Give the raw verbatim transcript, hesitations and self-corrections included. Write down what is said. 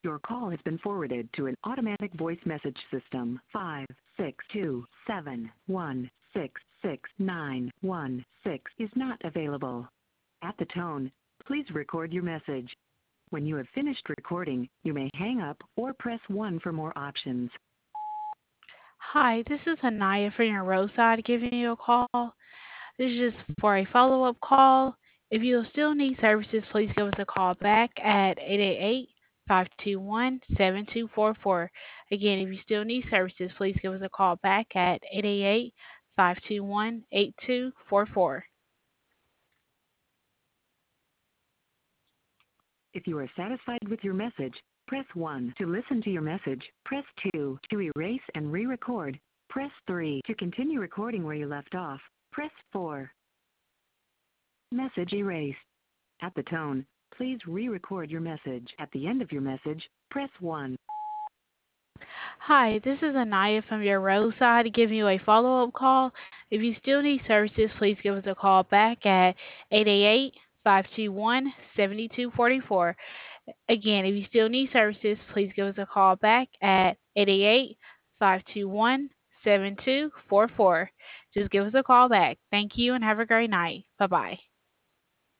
Your call has been forwarded to an automatic voice message system. Five six two seven one six six nine one six is not available. At the tone, please record your message. When you have finished recording, you may hang up or press one for more options. Hi, this is Anaya from your roadside giving you a call. This is just for a follow-up call. If you still need services, please give us a call back at eight eight eight, five two one, seven two four four. Again, if you still need services, please give us a call back at eight eight eight, five two one, eight two four four. If you are satisfied with your message, press one. To listen to your message, press two. To erase and re-record, press three. To continue recording where you left off, press four. Message erased. At the tone, please re-record your message. At the end of your message, press one. Hi, this is Anaya from your roadside giving you a follow-up call. If you still need services, please give us a call back at eight eight eight, five two one, seven two four four. Again, if you still need services, please give us a call back at eight eight eight, five two one, seven two four four. Just give us a call back. Thank you and have a great night. Bye-bye.